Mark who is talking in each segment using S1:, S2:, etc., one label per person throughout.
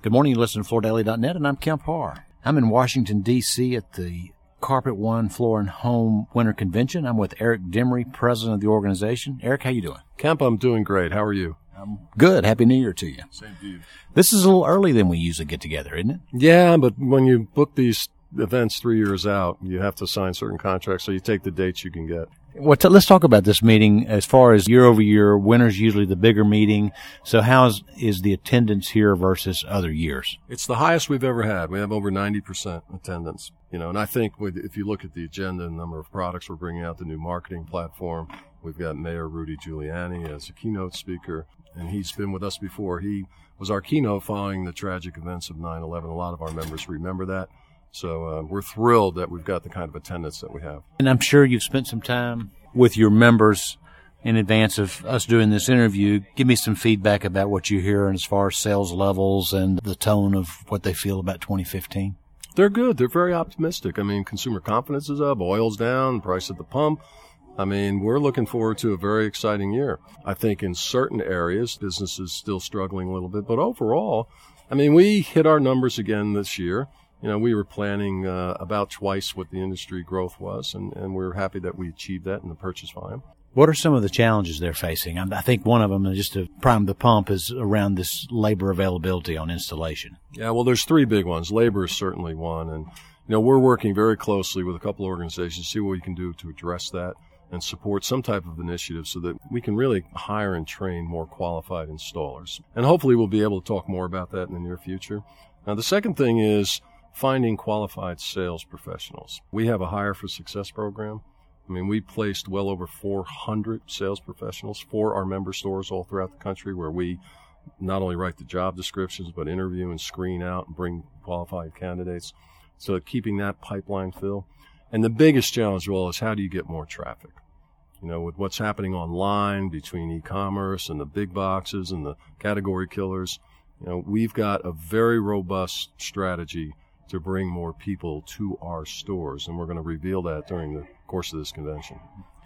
S1: Good morning. You listen to FloorDaily.net, and I'm Kemp Harr. I'm in Washington, D.C. at the Carpet One Floor and Home Winter Convention. I'm with Eric Demery, president of the organization. Eric, how you doing?
S2: Kemp, I'm doing great. How are you?
S1: I'm good. Happy New Year to you.
S2: Same to you.
S1: This is a little early than we usually get together, isn't it?
S2: Yeah, but when you book these events 3 years out, you have to sign certain contracts, so you take the dates you can get.
S1: Well, let's talk about this meeting as far as year over year. Winter's usually the bigger meeting. So how is the attendance here versus other years?
S2: It's the highest we've ever had. We have over 90% attendance. And I think if you look at the agenda and number of products we're bringing out, the new marketing platform, we've got Mayor Rudy Giuliani as a keynote speaker, and he's been with us before. He was our keynote following the tragic events of 9/11. A lot of our members remember that. So we're thrilled that we've got the kind of attendance that we have.
S1: And I'm sure you've spent some time with your members in advance of us doing this interview. Give me some feedback about what you hear as far as sales levels and the tone of what they feel about 2015.
S2: They're good. They're very optimistic. I mean, consumer confidence is up, oil's down, price at the pump. I mean, we're looking forward to a very exciting year. I think in certain areas, business is still struggling a little bit. But overall, I mean, we hit our numbers again this year. We were planning about twice what the industry growth was, and we're happy that we achieved that in the purchase volume.
S1: What are some of the challenges they're facing? I think one of them, just to prime the pump, is around this labor availability on installation.
S2: Yeah, well, there's three big ones. Labor is certainly one, and we're working very closely with a couple of organizations to see what we can do to address that and support some type of initiative so that we can really hire and train more qualified installers. And hopefully we'll be able to talk more about that in the near future. Now, the second thing is finding qualified sales professionals. We have a Hire for Success program. I mean, we placed well over 400 sales professionals for our member stores all throughout the country, where we not only write the job descriptions, but interview and screen out and bring qualified candidates. So keeping that pipeline filled. And the biggest challenge, well, is how do you get more traffic? With what's happening online between e-commerce and the big boxes and the category killers, we've got a very robust strategy to bring more people to our stores, and we're going to reveal that during the course of this convention.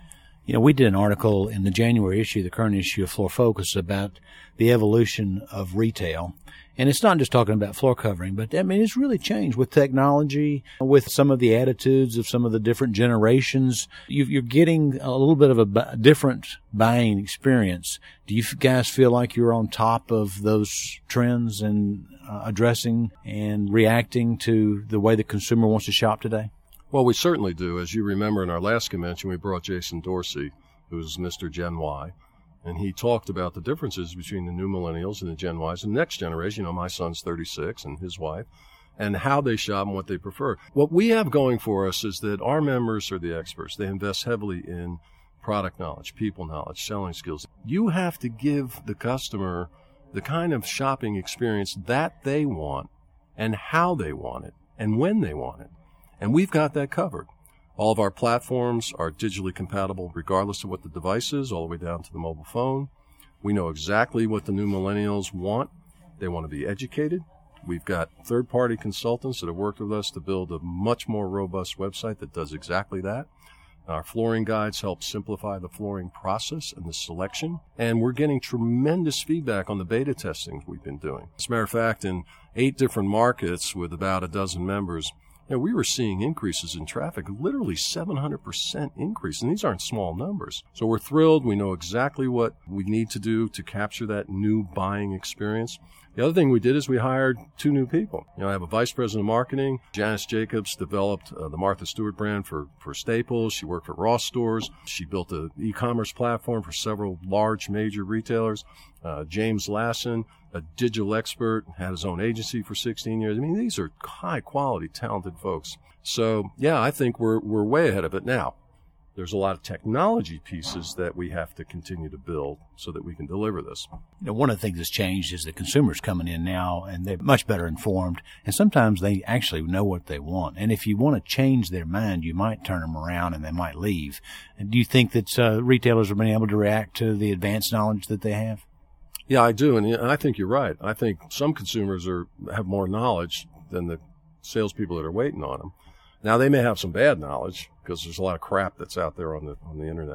S1: We did an article in the January issue, the current issue of Floor Focus, about the evolution of retail. And it's not just talking about floor covering, but it's really changed with technology, with some of the attitudes of some of the different generations. You're getting a little bit of a different buying experience. Do you guys feel like you're on top of those trends and addressing and reacting to the way the consumer wants to shop today?
S2: Well, we certainly do. As you remember, in our last convention, we brought Jason Dorsey, who's Mr. Gen Y, and he talked about the differences between the new millennials and the Gen Ys and the next generation. My son's 36 and his wife, and how they shop and what they prefer. What we have going for us is that our members are the experts. They invest heavily in product knowledge, people knowledge, selling skills. You have to give the customer the kind of shopping experience that they want and how they want it and when they want it. And we've got that covered. All of our platforms are digitally compatible regardless of what the device is, all the way down to the mobile phone. We know exactly what the new millennials want. They want to be educated. We've got third-party consultants that have worked with us to build a much more robust website that does exactly that. Our flooring guides help simplify the flooring process and the selection. And we're getting tremendous feedback on the beta testing we've been doing. As a matter of fact, in 8 different markets with about a dozen members, we were seeing increases in traffic, literally 700% increase, and these aren't small numbers. So we're thrilled. We know exactly what we need to do to capture that new buying experience. The other thing we did is we hired 2 new people. I have a vice president of marketing. Janice Jacobs developed the Martha Stewart brand for Staples. She worked for Ross Stores. She built an e-commerce platform for several large major retailers. James Lassen, a digital expert, had his own agency for 16 years. These are high-quality, talented folks. So, yeah, I think we're way ahead of it now. There's a lot of technology pieces that we have to continue to build so that we can deliver this.
S1: One of the things that's changed is the consumers coming in now, and they're much better informed, and sometimes they actually know what they want. And if you want to change their mind, you might turn them around and they might leave. And do you think that retailers are being able to react to the advanced knowledge that they have?
S2: Yeah, I do, and I think you're right. I think some consumers have more knowledge than the salespeople that are waiting on them. Now, they may have some bad knowledge because there's a lot of crap that's out there on the internet.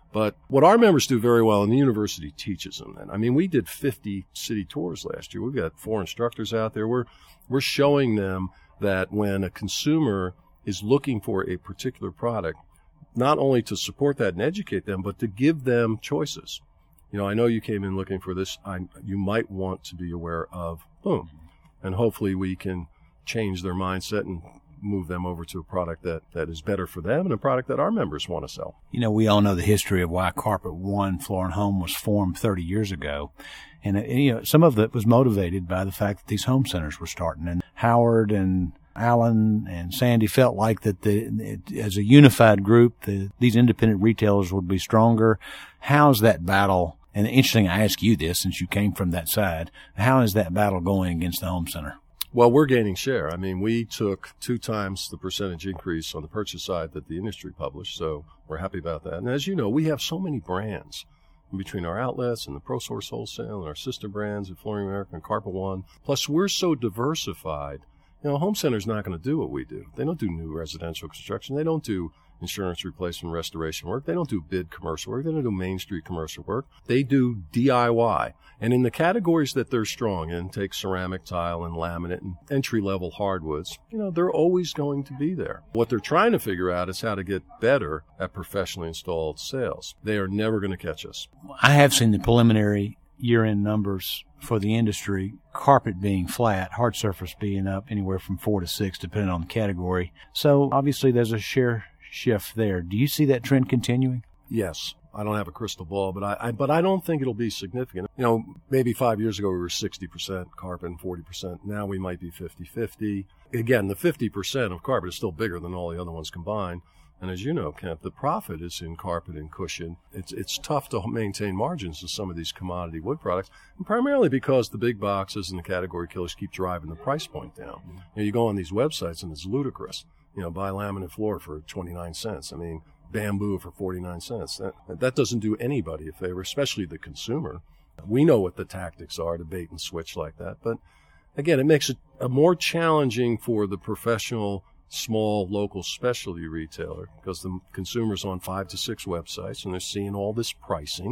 S2: But what our members do very well, and the university teaches them that. I mean, we did 50 city tours last year. We've got 4 instructors out there. We're showing them that when a consumer is looking for a particular product, not only to support that and educate them, but to give them choices. You know, I know you came in looking for this. You might want to be aware of boom. And hopefully we can change their mindset and move them over to a product that is better for them and a product that our members want to sell.
S1: You know, we all know the history of why Carpet One Floor and Home was formed 30 years ago. And, you know, some of it was motivated by the fact that these home centers were starting. And Howard and Alan and Sandy felt like that as a unified group, these independent retailers would be stronger. How's that battle? And interesting, I ask you this since you came from that side. How is that battle going against the home center?
S2: Well, we're gaining share. I mean, we took 2 times the percentage increase on the purchase side that the industry published, so we're happy about that. And as you know, we have so many brands in between our outlets and the ProSource Wholesale and our sister brands at Flooring America and Carpet One. Plus, we're so diversified. You know, a home center's not going to do what we do. They don't do new residential construction. They don't do insurance replacement restoration work. They don't do bid commercial work. They don't do Main Street commercial work. They do DIY. And in the categories that they're strong in, take ceramic tile and laminate and entry-level hardwoods, you know, they're always going to be there. What they're trying to figure out is how to get better at professionally installed sales. They are never going to catch us.
S1: I have seen the preliminary year-end numbers for the industry, carpet being flat, hard surface being up anywhere from 4 to 6, depending on the category. So obviously there's a share shift there. Do you see that trend continuing?
S2: Yes. I don't have a crystal ball, but I don't think it'll be significant. You know, maybe 5 years ago we were 60% carpet and 40%. Now we might be 50-50. Again, the 50% of carpet is still bigger than all the other ones combined. And as you know, Kent, the profit is in carpet and cushion. It's tough to maintain margins of some of these commodity wood products, and primarily because the big boxes and the category killers keep driving the price point down. You know, you go on these websites and it's ludicrous. You know, buy laminate floor for 29 cents. I mean, bamboo for 49 cents. That doesn't do anybody a favor, especially the consumer. We know what the tactics are to bait and switch like that. But again, it makes it more challenging for the professional, small, local specialty retailer because the consumer's on 5 to 6 websites and they're seeing all this pricing.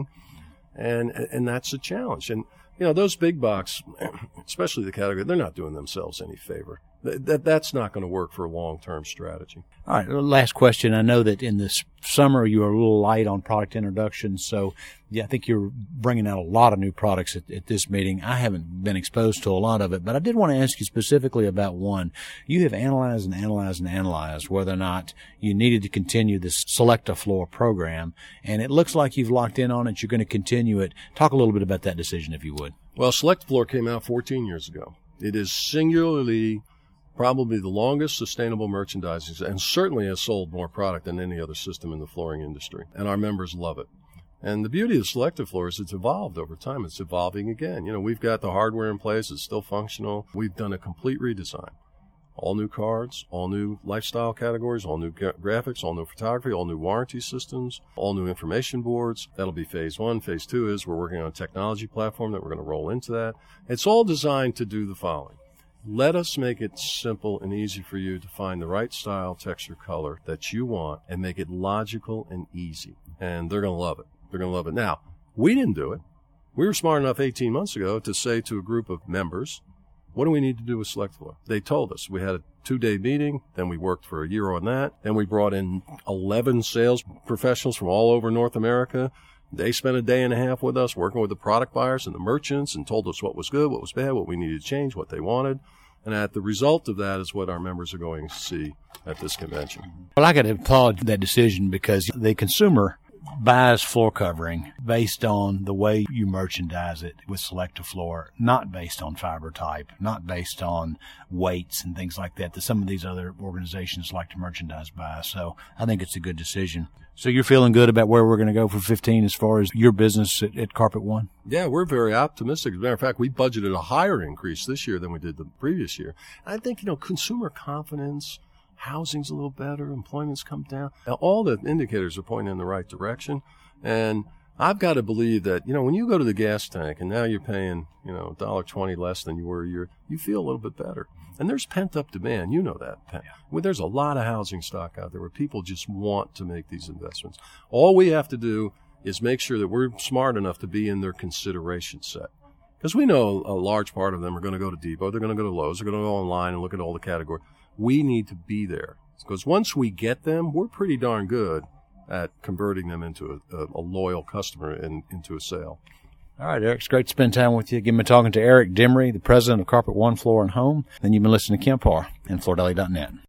S2: And that's a challenge. And, you know, those big box, especially the category, they're not doing themselves any favor. That's not going to work for a long-term strategy.
S1: All right, last question. I know that in this summer you are a little light on product introductions, so yeah, I think you're bringing out a lot of new products at this meeting. I haven't been exposed to a lot of it, but I did want to ask you specifically about one. You have analyzed whether or not you needed to continue this Select-A-Floor program, and it looks like you've locked in on it. You're going to continue it. Talk a little bit about that decision, if you would.
S2: Well, Select-A-Floor came out 14 years ago. It is singularly probably the longest sustainable merchandising, and certainly has sold more product than any other system in the flooring industry. And our members love it. And the beauty of Select-A-Floor is it's evolved over time. It's evolving again. You know, we've got the hardware in place. It's still functional. We've done a complete redesign. All new cards, all new lifestyle categories, all new graphics, all new photography, all new warranty systems, all new information boards. That'll be phase 1. Phase 2 is we're working on a technology platform that we're going to roll into that. It's all designed to do the following. Let us make it simple and easy for you to find the right style, texture, color that you want and make it logical and easy. And they're going to love it. They're going to love it. Now, we didn't do it. We were smart enough 18 months ago to say to a group of members, what do we need to do with Select-A-Floor? They told us. We had a 2-day meeting. Then we worked for a year on that. Then we brought in 11 sales professionals from all over North America. They spent a day and a half with us working with the product buyers and the merchants and told us what was good, what was bad, what we needed to change, what they wanted. And the result of that is what our members are going to see at this convention.
S1: Well, I got to applaud that decision because the consumer buys floor covering based on the way you merchandise it with Select-A-Floor, not based on fiber type, not based on weights and things like that some of these other organizations like to merchandise by. So I think it's a good decision. So you're feeling good about where we're going to go for 15 as far as your business at Carpet One?
S2: Yeah, we're very optimistic. As a matter of fact, we budgeted a higher increase this year than we did the previous year. I think, you know, consumer confidence, housing's a little better, employment's come down. Now, all the indicators are pointing in the right direction. And I've got to believe that, you know, when you go to the gas tank and now you're paying, you know, $1.20 less than you were a year, you feel a little bit better. And there's pent-up demand. You know that. Yeah. Well, there's a lot of housing stock out there where people just want to make these investments. All we have to do is make sure that we're smart enough to be in their consideration set. Because we know a large part of them are going to go to Depot, they're going to go to Lowe's, they're going to go online and look at all the categories. We need to be there. Because once we get them, we're pretty darn good at converting them into a loyal customer and into a sale.
S1: All right, Eric, it's great to spend time with you. Again, been talking to Eric Demery, the president of Carpet One Floor and Home. And you've been listening to Kemp Harr and FloorDaily.net.